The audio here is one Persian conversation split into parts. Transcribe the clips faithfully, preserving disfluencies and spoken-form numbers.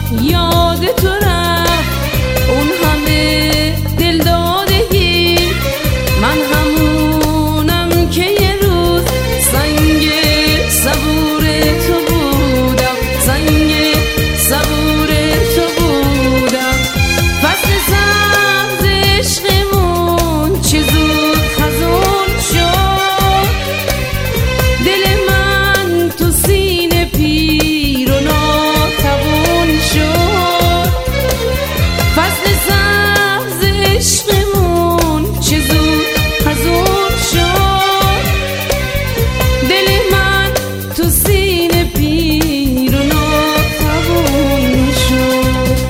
یاد تو رفت اون همه دل دادگی، من همونم که یه روز سنگ صبور تو بودم، سنگ صبور تو بودم. فصل سبز عشقمون چه زود خزون شد، دل من تو سینه پیر و ناتوان شد. فصل سبز عشقمون چه زود خزون شد، دل من تو سینه پیر و ناتوان شد.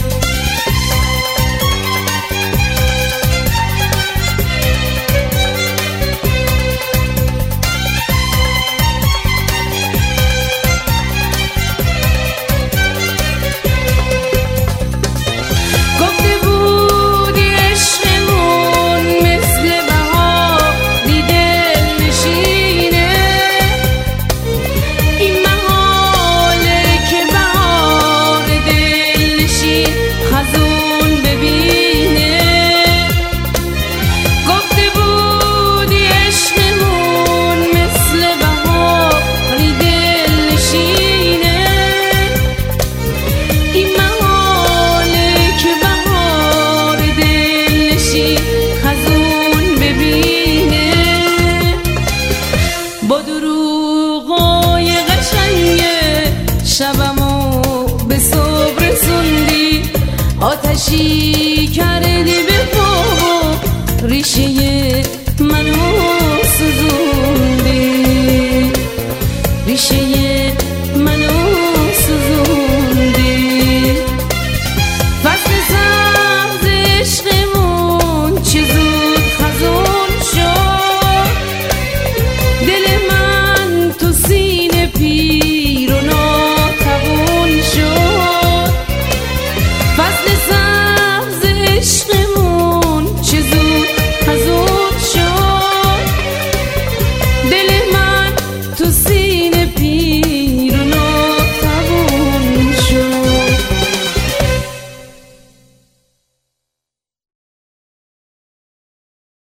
با دروغای قشنگ شبمو به صبح رسوندی، آتشی کردی به پا و ریشه